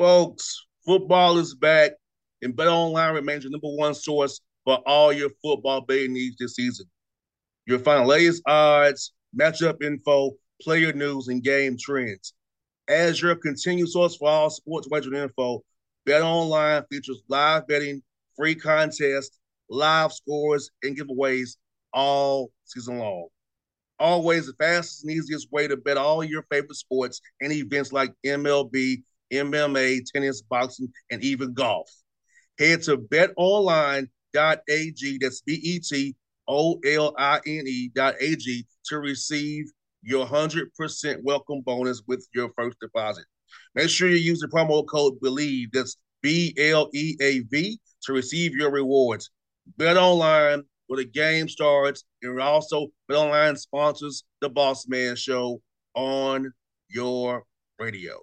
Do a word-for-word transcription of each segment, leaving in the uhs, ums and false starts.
Folks, football is back, and BetOnline remains your number one source for all your football betting needs this season. You'll find the latest odds, matchup info, player news, and game trends. As your continued source for all sports wagering info, BetOnline features live betting, free contests, live scores, and giveaways all season long. Always the fastest and easiest way to bet all your favorite sports and events like M L B, M M A, tennis, boxing, and even golf. Head to bet online dot a g, that's B E T O L I N E dot A G, to receive your one hundred percent welcome bonus with your first deposit. Make sure you use the promo code BELIEVE, that's B L E A V, to receive your rewards. Bet online where the game starts, and also BetOnline sponsors the Boss Man Show on your radio.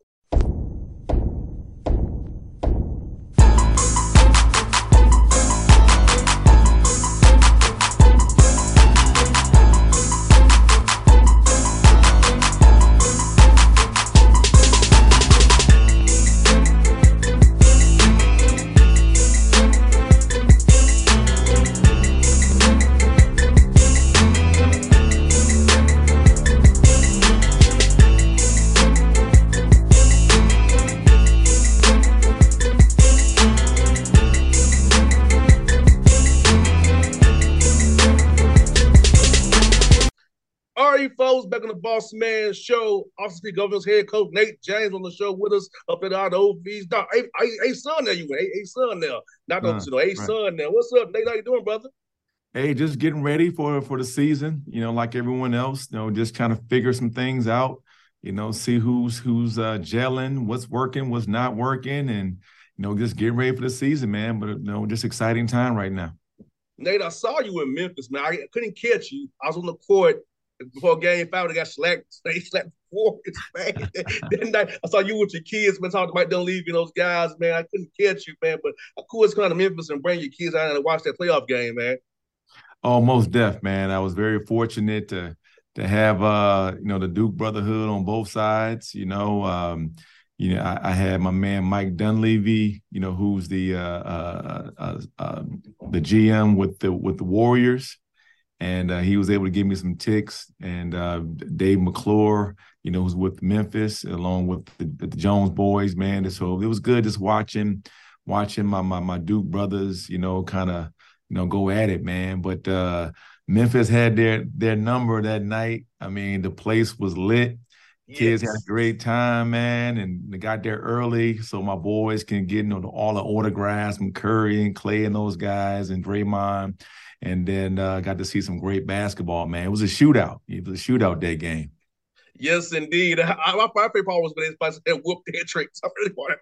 Folks, back on the Boss Man Show. Austin Peay Government's head coach Nate James on the show with us up at our O V's. Hey, hey, hey, son, there you went. Hey, hey, son, there. Not uh, no, hey, right. son, there. What's up, Nate? How you doing, brother? Hey, just getting ready for for the season. You know, like everyone else. You know, just trying to figure some things out. You know, see who's who's uh, gelling, what's working, what's not working, and you know, just getting ready for the season, man. But you know, just exciting time right now. Nate, I saw you in Memphis, man. I couldn't catch you. I was on the court before game five. They got slapped. They slapped four. Man. Then I, I saw you with your kids, man, talking about Dunleavy and those guys, man. I couldn't catch you, man. But of course, come to Memphis and bring your kids out and watch that playoff game, man. Oh, most def, man. I was very fortunate to to have uh, you know, the Duke brotherhood on both sides. You know, um, you know, I, I had my man Mike Dunleavy, you know, who's the uh, uh, uh, uh, the G M with the with the Warriors. And uh, he was able to give me some ticks. And uh, Dave McClure, you know, was with Memphis along with the, the Jones boys, man. And so it was good just watching, watching my my, my Duke brothers, you know, kind of, you know, go at it, man. But uh, Memphis had their their number that night. I mean, the place was lit. Yes. Kids had a great time, man, and they got there early so my boys can get, you know, all the autographs from Curry and Clay and those guys and Draymond. And then uh, got to see some great basketball, man. It was a shootout. It was a shootout day game. Yes, indeed. I, I, my favorite part was when they supposed to whoop their tricks. I really wanted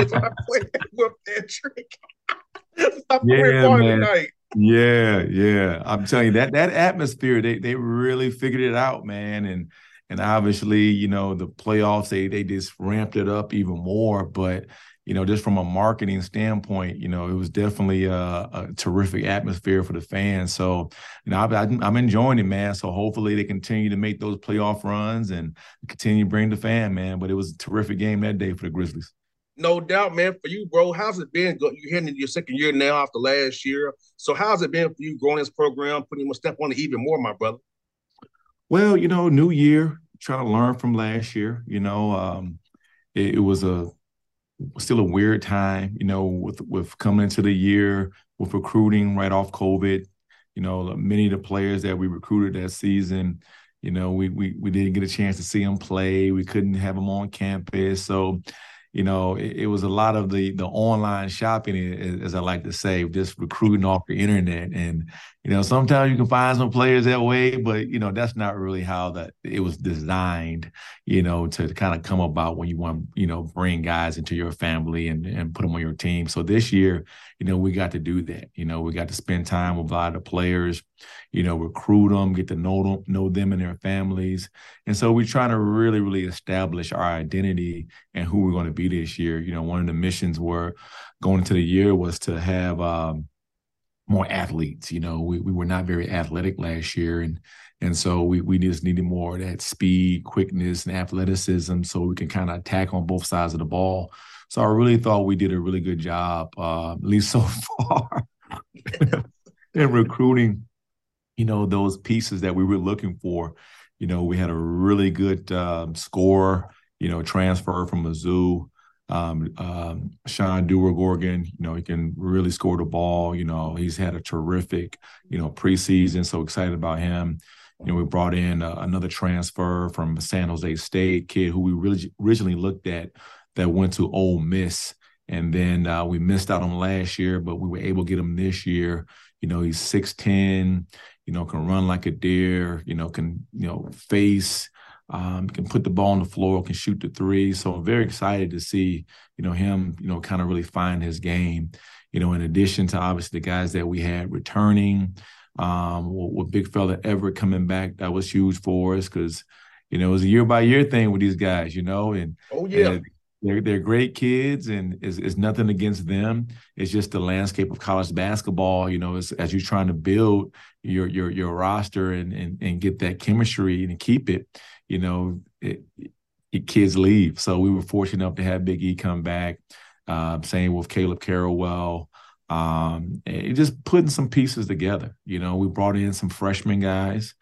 to whoop their trick. That's my favorite part of the night. Yeah, yeah. I'm telling you, that that atmosphere, they they really figured it out, man. And and obviously, you know, the playoffs, they they just ramped it up even more. But you know, just from a marketing standpoint, you know, it was definitely a, a terrific atmosphere for the fans. So, you know, I, I, I'm enjoying it, man. So hopefully they continue to make those playoff runs and continue to bring the fan, man. But it was a terrific game that day for the Grizzlies. No doubt, man. For you, bro, how's it been? You're heading into your second year now after last year. So how's it been for you growing this program, putting a step on it even more, my brother? Well, you know, new year, trying to learn from last year. You know, um, it, it was a still a weird time, you know, with with coming into the year with recruiting right off COVID. You know, many of the players that we recruited that season, you know, we we we didn't get a chance to see them play. We couldn't have them on campus. So, you know, it, it was a lot of the the online shopping, as I like to say, just recruiting off the internet. And, you know, sometimes you can find some players that way, but, you know, that's not really how that it was designed, you know, to kind of come about when you want, you know, bring guys into your family and, and put them on your team. So this year, you know, we got to do that. You know, we got to spend time with a lot of the players, you know, recruit them, get to know them, know them and their families. And so we're trying to really, really establish our identity and who we're going to be this year. You know, one of the missions were going into the year was to have um, more athletes. You know, we we were not very athletic last year, and and so we we just needed more of that speed, quickness, and athleticism, so we can kind of attack on both sides of the ball. So I really thought we did a really good job, uh, at least so far, in recruiting, you know, those pieces that we were looking for. You know, we had a really good um, scorer, you know, transfer from Mizzou. Um, um, Sean Dewar-Gorgon, you know, he can really score the ball. You know, he's had a terrific, you know, preseason. So excited about him. You know, we brought in uh, another transfer from San Jose State kid who we really originally looked at that went to Ole Miss. And then uh, we missed out on last year, but we were able to get him this year. You know, he's six ten, you know, can run like a deer, you know, can, you know, face, um, can put the ball on the floor, can shoot the three. So I'm very excited to see, you know, him, you know, kind of really find his game, you know, in addition to obviously the guys that we had returning, um, with Big Fella Everett coming back. That was huge for us because, you know, it was a year by year thing with these guys, you know, and, oh, yeah. and they're, they're great kids, and it's, it's nothing against them. It's just the landscape of college basketball, you know, as, as you're trying to build your your your roster and, and and get that chemistry and keep it, you know, it, it, kids leave. So we were fortunate enough to have Big E come back, uh, same with Caleb Carrawell, um, and just putting some pieces together. You know, we brought in some freshman guys.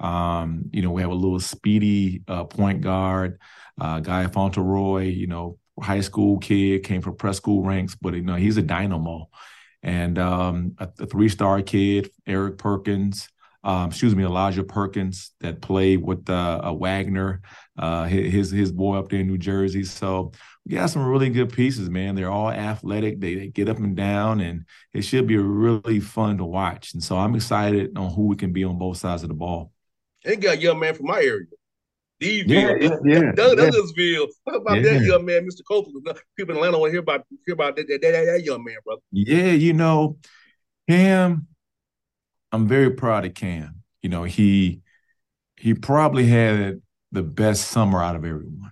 Um, you know, we have a little speedy uh, point guard, uh, Guy Fauntleroy, you know, high school kid, came from prep school ranks, but, you know, he's a dynamo. And um, a, a three-star kid, Eric Perkins, um, excuse me, Elijah Perkins, that played with uh, a Wagner, uh, his his boy up there in New Jersey. So we got some really good pieces, man. They're all athletic. They, they get up and down, and it should be really fun to watch. And so I'm excited on who we can be on both sides of the ball. And got a young man from my area. Deville, yeah, yeah, yeah, Douglasville. Talk about yeah. that young man, Mister Copeland. People in Atlanta want to hear about hear about that, that, that, that young man, brother. Yeah, you know, Cam, I'm very proud of Cam. You know, he he probably had the best summer out of everyone.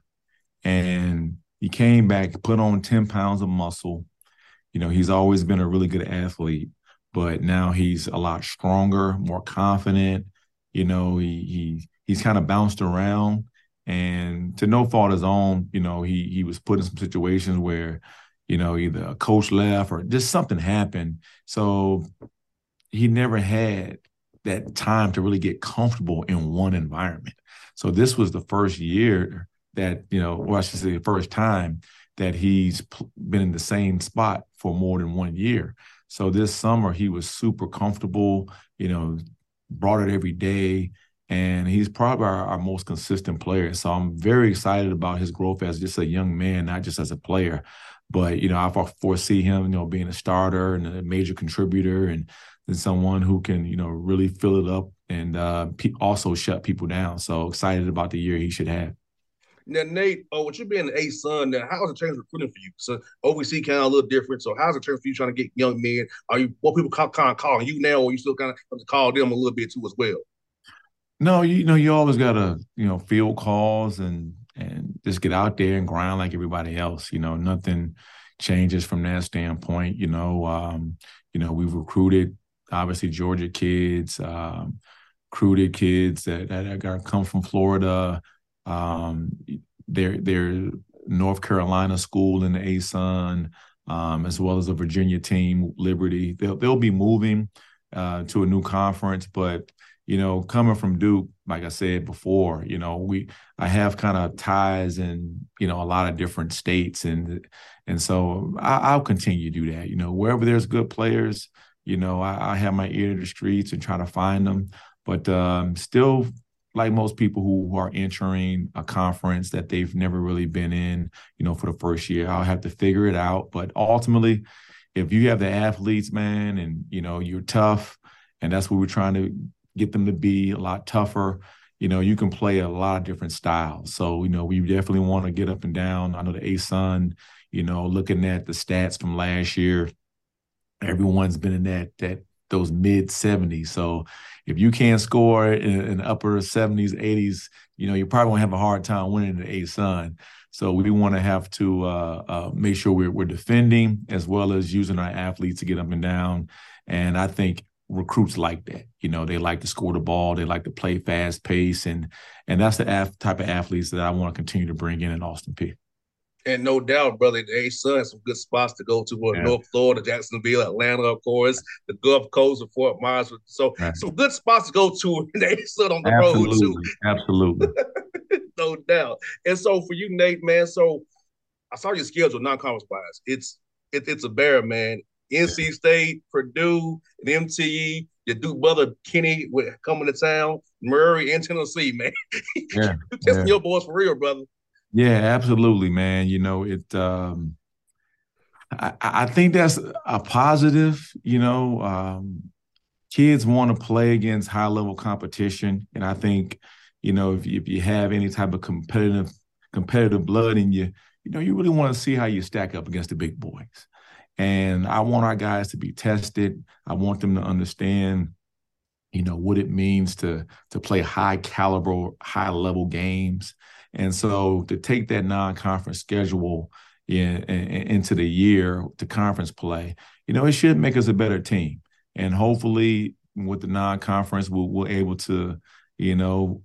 And he came back, put on ten pounds of muscle. You know, he's always been a really good athlete, but now he's a lot stronger, more confident. You know, he he he's kind of bounced around, and to no fault of his own, you know, he he was put in some situations where, you know, either a coach left or just something happened. So he never had that time to really get comfortable in one environment. So this was the first year that, you know, or I should say the first time that he's been in the same spot for more than one year. So this summer he was super comfortable, you know, brought it every day, and he's probably our, our most consistent player. So I'm very excited about his growth as just a young man, not just as a player. But, you know, I foresee him, you know, being a starter and a major contributor, and, and someone who can, you know, really fill it up and uh, pe- also shut people down. So excited about the year he should have. Now, Nate, oh, with you being an A son, now how's it changed recruiting for you? So O V C kind of a little different. So how's it changed for you trying to get young men? Are you what people call, kind of calling you now, or you still kind of have to call them a little bit too as well? No, you know, you always gotta, you know, field calls and and just get out there and grind like everybody else. You know, nothing changes from that standpoint. You know, um, you know, we've recruited obviously Georgia kids, um, recruited kids that that are come from Florida. Um, they're they're North Carolina school in the A S U N, um, as well as a Virginia team, Liberty. They'll they'll be moving uh, to a new conference, but you know, coming from Duke, like I said before, you know, we I have kind of ties in, you know, a lot of different states, and and so I, I'll continue to do that. You know, wherever there's good players, you know, I, I have my ear to the streets and try to find them. But um, still, like most people who are entering a conference that they've never really been in, you know, for the first year, I'll have to figure it out. But ultimately, if you have the athletes, man, and, you know, you're tough, and that's what we're trying to get them to be a lot tougher, you know, you can play a lot of different styles. So, you know, we definitely want to get up and down. I know the A S U N, you know, looking at the stats from last year, everyone's been in that, that, those mid seventies. So if you can't score in, in the upper seventies, eighties, you know, you probably won't have a hard time winning the A S U N. So we want to have to uh, uh, make sure we're, we're defending as well as using our athletes to get up and down. And I think recruits like that. You know, they like to score the ball. They like to play fast pace. And and that's the af- type of athletes that I want to continue to bring in in Austin Peay. And no doubt, brother, the A-Sun has some good spots to go to. Uh, Yeah, North Florida, Jacksonville, Atlanta, of course, the Gulf Coast of Fort Myers. So right. some good spots to go to in the A-Sun on the road, too. Absolutely, absolutely. No doubt. And so for you, Nate, man, so I saw your schedule, non-conference wise. It's it, it's a bear, man. N C State, Purdue, and M T E. Your Duke brother Kenny with coming to town, Murray and Tennessee, man. Yeah, You yeah, testing your boys for real, brother. yeah, absolutely, man. You know, it um I, I think that's a positive, you know. Um, kids want to play against high level competition. And I think, you know, if, if you have any type of competitive competitive blood in you, you know, you really want to see how you stack up against the big boys. And I want our guys to be tested. I want them to understand, you know, what it means to to play high caliber, high level games. And so to take that non-conference schedule in, in, into the year to conference play, you know, it should make us a better team. And hopefully with the non-conference, we'll, we're able to, you know,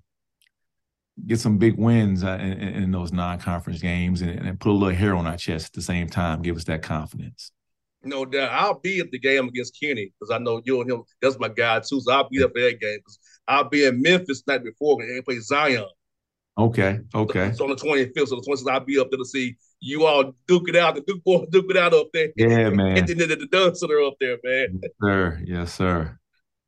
get some big wins uh, in, in those non-conference games and, and put a little hair on our chest at the same time, give us that confidence. No doubt. I'll be at the game against Kenny because I know you and him, that's my guy too. So I'll be up for that game because I'll be in Memphis night before and they play Zion. Okay, okay. It's on the twenty-fifth. So the twenty-sixth, I'll be up there to see you all duke it out. The Duke boys duke it out up there. Yeah, And man. then the, the Dunn Center up there, man. Yes, sir. Yes, sir.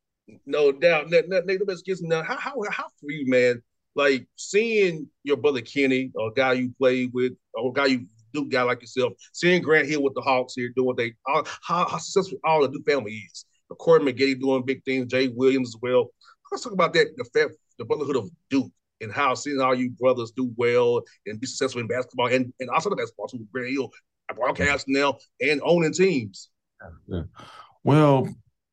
No doubt. Nate, Nate, Nate, let's get some now. How, how, how for you, man? Like seeing your brother Kenny, a guy you played with, or a guy you Duke guy like yourself, seeing Grant Hill with the Hawks here doing they how, how successful all the Duke family is. Corey McGee doing big things, Jay Williams as well. Let's talk about that, the the brotherhood of Duke and how seeing all you brothers do well and be successful in basketball and, and also the basketball too. Grant Hill broadcasting now and owning teams. Yeah. Well,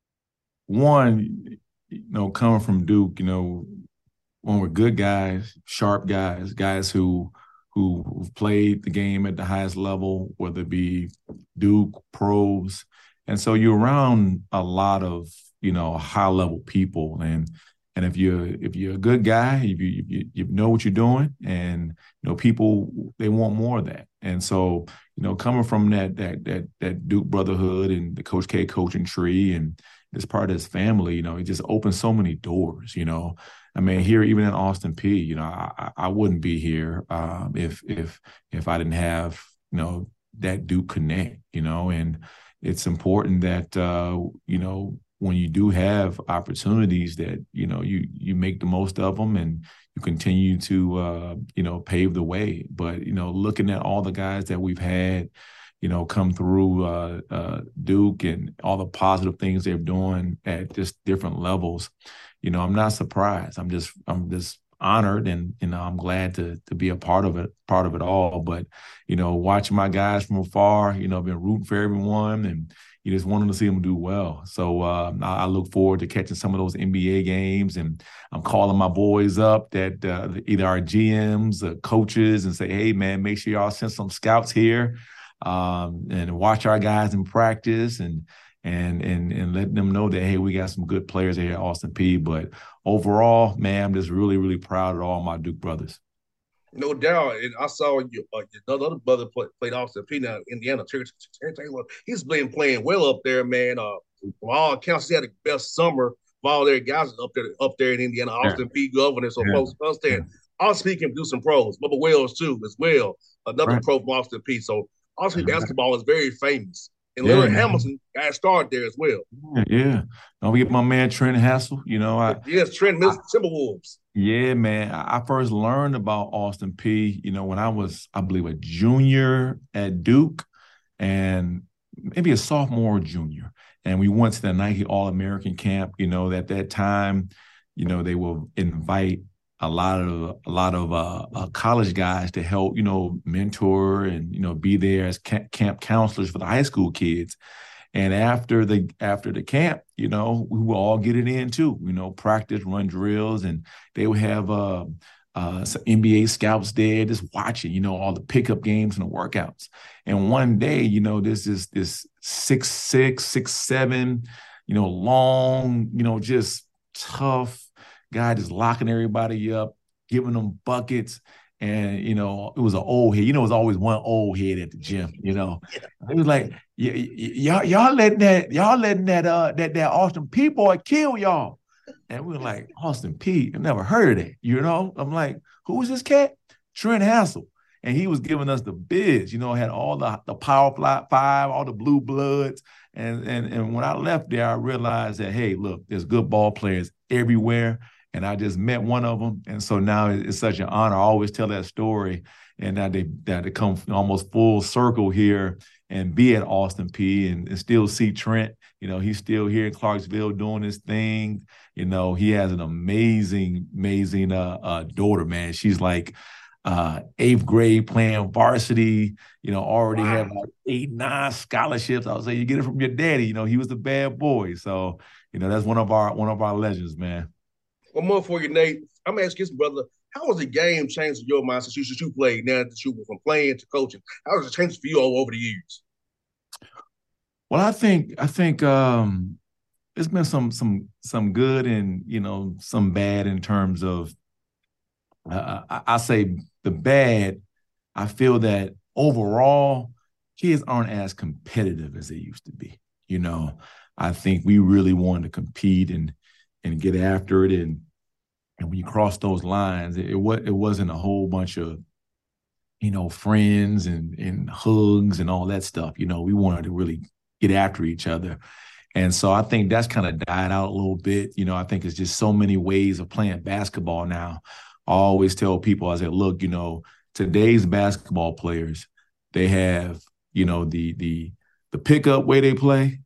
one, you know, coming from Duke, you know, one we're good guys, sharp guys, guys who who who've played the game at the highest level, whether it be Duke, pros. And so you're around a lot of, you know, high level people. And and if you're if you're a good guy, if you, if you you know what you're doing, and you know, people they want more of that. And so, you know, coming from that that that that Duke brotherhood and the Coach K coaching tree and this part of his family, you know, it just opens so many doors, you know. I mean, here even in Austin Peay, you know, I, I wouldn't be here um, if if if I didn't have, you know, that Duke connect, you know, and it's important that uh, you know, when you do have opportunities that, you know, you you make the most of them and you continue to uh, you know, pave the way. But, you know, looking at all the guys that we've had, you know, come through uh, uh, Duke and all the positive things they're doing at just different levels, you know, I'm not surprised. I'm just, I'm just honored, and you know, I'm glad to to be a part of it, part of it all. But you know, watching my guys from afar, you know, I've been rooting for everyone, and you just wanted to see them do well. So uh, I, I look forward to catching some of those N B A games, and I'm calling my boys up, that uh, either our G Ms, uh, coaches, and say, hey man, make sure y'all send some scouts here um, and watch our guys in practice, and and and and let them know that, hey, we got some good players here at Austin Peay. But overall, man, I'm just really, really proud of all my Duke brothers. No doubt. And I saw you, uh, another brother play, played Austin Peay now, Indiana. Terry, Terry Taylor. He's been playing well up there, man. Uh, from all accounts, he had the best summer of all their guys up there, up there in Indiana. Yeah, Austin Peay governor. So yeah, folks yeah. understand. Austin Peay can do some pros. Bubba Wells too, as well. Another Right. pro from Austin Peay. So Austin Peay basketball is very famous. And Yeah, Leonard man. Hamilton got started there as well. Yeah, yeah. Don't forget my man Trent Hassel. You know, I, Yes, Trent I Mills, Timberwolves. yeah, man. I first learned about Austin Peay, you know, when I was, I believe, a junior at Duke, and maybe a sophomore or junior. And we went to the Nike All-American camp. You know, at that time, you know, they will invite a lot of a lot of uh, uh, college guys to help, you know, mentor and, you know, be there as camp, camp counselors for the high school kids. And after the after the camp, you know, we will all get it in too. You know, practice, run drills, and they would have uh, uh, some N B A scouts there just watching, you know, all the pickup games and the workouts. And one day, you know, this is this six six, six seven, you know, long, you know, just tough guy just locking everybody up, giving them buckets. And, you know, it was an old head. You know, it was always one old head at the gym, you know. It was like, y- y- y'all, y'all letting that, y'all letting that uh that that Austin P boy kill y'all. And we were like, Austin P, I never heard of that, you know. I'm like, who was this cat? Trent Hassel. And he was giving us the biz, you know, had all the the Power Fly Five, all the blue bloods. And, and, and when I left there, I realized that, hey, look, there's good ball players everywhere. And I just met one of them. And so now it's such an honor. I always tell that story. And that they that they come almost full circle here and be at Austin P and, and still see Trent. You know, he's still here in Clarksville doing his thing. You know, he has an amazing, amazing uh, uh, daughter, man. She's like uh, eighth grade playing varsity, you know, already wow. have like eight, nine scholarships. I would say you get it from your daddy. You know, he was the bad boy. So, you know, that's one of our one of our legends, man. One more for you, Nate. I'm gonna ask you, brother, how has the game changed in your mind since you, since you played now that you went from playing to coaching? How has it changed for you all over the years? Well, I think I think um, it's been some some some good and, you know, some bad in terms of uh, I, I say the bad. I feel that overall kids aren't as competitive as they used to be. You know, I think we really wanted to compete and and get after it. And and when you cross those lines, it, it, it wasn't a whole bunch of, you know, friends and, and hugs and all that stuff. You know, we wanted to really get after each other. And so I think that's kind of died out a little bit. You know, I think it's just so many ways of playing basketball now. I always tell people, I say, look, you know, today's basketball players, they have, you know, the the the pickup way they play.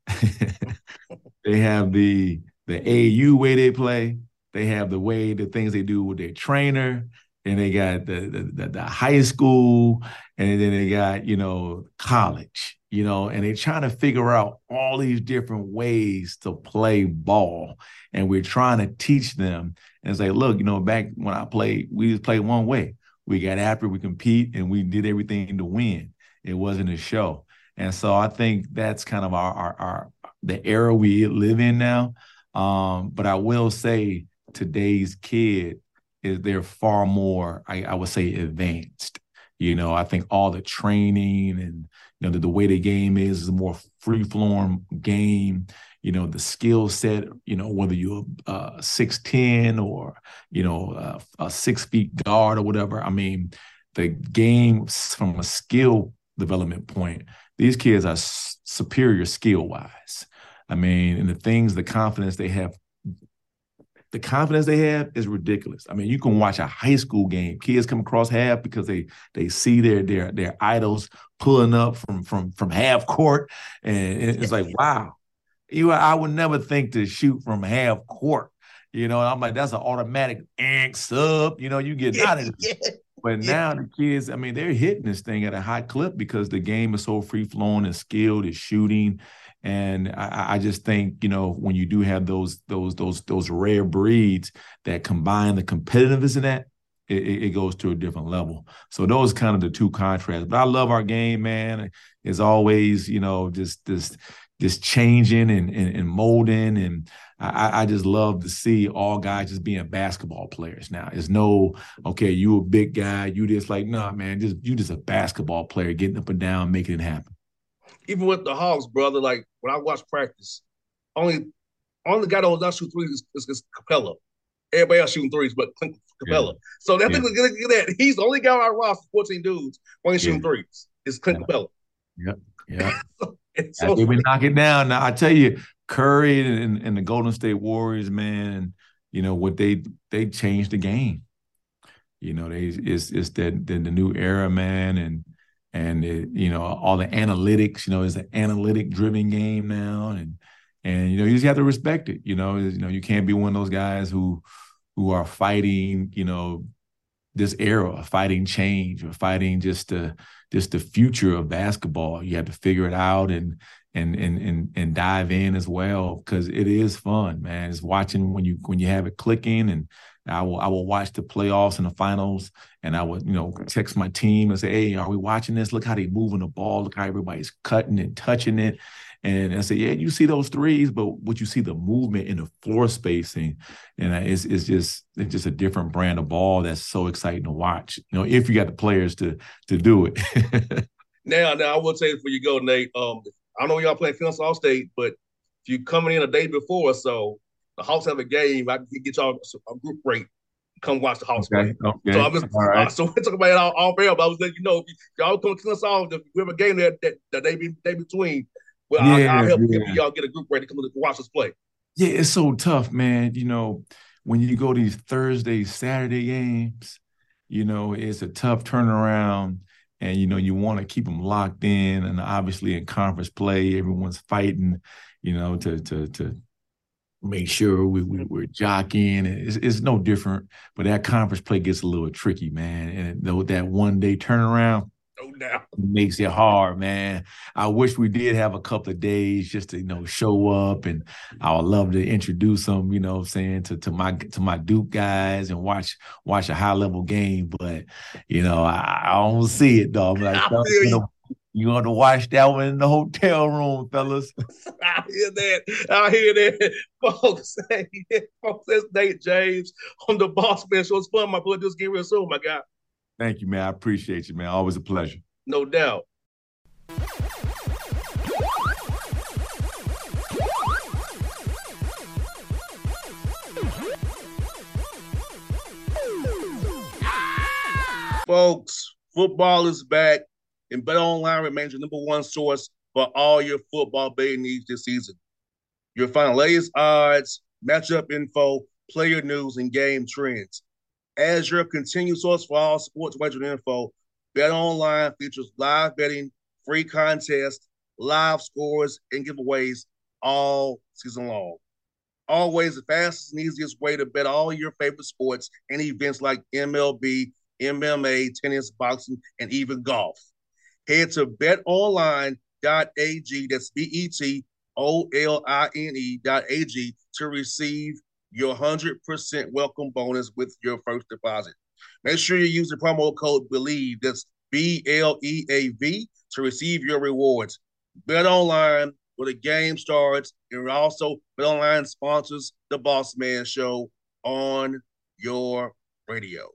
They have the the A A U way they play. They have the way, the things they do with their trainer. And they got the, the, the, the high school, and then they got, you know, college, you know, and they're trying to figure out all these different ways to play ball. And we're trying to teach them and say, look, you know, back when I played, we just played one way. We got after, we compete, and we did everything to win. It wasn't a show. And so I think that's kind of our, our, our the era we live in now. Um, but I will say today's kid is they're far more, I, I would say, advanced. You know, I think all the training and, you know, the, the way the game is is a more free-flowing game. You know, the skill set, you know, whether you're uh, six ten or, you know, uh, a six-feet guard or whatever. I mean, the game from a skill development point, these kids are s- superior skill-wise. I mean, and the things, the confidence they have, the confidence they have is ridiculous. I mean, you can watch a high school game. Kids come across half because they they see their their their idols pulling up from from from half court, and it's like, wow, you I would never think to shoot from half court. You know, I'm like, that's an automatic ink sub. You know, you get out of it. Yeah. But yeah. Now the kids, I mean, they're hitting this thing at a high clip because the game is so free flowing and skilled, is shooting. And I, I just think, you know, when you do have those those those those rare breeds that combine the competitiveness in that, it, it goes to a different level. So those are kind of the two contrasts. But I love our game, man. It's always, you know, just this just changing and, and, and molding. And I, I just love to see all guys just being basketball players now. It's no, okay, you a big guy, you just like, nah, man, just you just a basketball player getting up and down, making it happen. Even with the Hawks, brother, like when I watch practice, only only guy that was not shooting threes is, is, is Capella. Everybody else shooting threes, but Capella. Yeah. So that yeah. thing, look at that. He's the only guy on our roster, fourteen dudes, when he's shooting yeah. threes. Is Clint yeah. Capella. Yep. Yeah. so so we knock it down. Now I tell you, Curry and, and the Golden State Warriors, man, you know what they they changed the game. You know, they it's it's that the, the new era, man, and and it, you know, all the analytics. You know, it's an analytic driven game now, and and you know, you just have to respect it. You know, you know, you can't be one of those guys who who are fighting, you know, this era, fighting change or fighting just the just the future of basketball. You have to figure it out and and and and and dive in as well, because it is fun, man. It's watching when you when you have it clicking, and I will I will watch the playoffs and the finals, and I would, you know, text my team and say, "Hey, are we watching this? Look how they moving the ball. Look how everybody's cutting and touching it." And I say, "Yeah, you see those threes, but what you see the movement in the floor spacing, and it's it's just it's just a different brand of ball that's so exciting to watch. You know, if you got the players to to do it." Now, now I will tell you before you go, Nate. Um, I know y'all playing Kennesaw State, but if you coming in a day before or so, the Hawks have a game. I can get y'all a group rate. Come watch the Hawks Okay. play. So Okay. I'm just All uh, right. so we're talking about it all, all fair, but I was letting you know if y'all come to Kennesaw, if we have a game there that, that they be day between, well, I'll, Yeah. I'll help, help Yeah. y'all get a group rate to come to watch us play. Yeah. It's so tough, man. You know, when you go to these Thursday, Saturday games, you know, it's a tough turnaround. And, you know, you want to keep them locked in. And obviously in conference play, everyone's fighting, you know, to to to make sure we, we we're jockeying. It's, it's no different, but that conference play gets a little tricky, man. And though that one day turnaround No doubt. makes it hard, man. I wish we did have a couple of days just to, you know, show up, and I would love to introduce them, you know what I'm saying, to, to my to my Duke guys and watch watch a high level game. But, you know, I, I don't see it though. I'm like, I no, feel you you. know, you want to watch that one in the hotel room, fellas. I hear that. I hear that. Folks, hey, folks, that's Nate James on the Boss Man Show. It's fun, my boy. Just get real soon, my guy. Thank you, man. I appreciate you, man. Always a pleasure. No doubt. Folks, football is back, and BetOnline remains your number one source for all your football betting needs this season. You'll find latest odds, matchup info, player news, and game trends. As your continued source for all sports wagering info, BetOnline features live betting, free contests, live scores, and giveaways all season long. Always the fastest and easiest way to bet all your favorite sports and events like M L B, M M A, tennis, boxing, and even golf. Head to bet online dot a g, that's B E T O L I N E dot A G, to receive your one hundred percent welcome bonus with your first deposit. Make sure you use the promo code BELIEVE, that's B L E A V, to receive your rewards. Bet online where the game starts, and also BetOnline sponsors the Boss Man Show on your radio.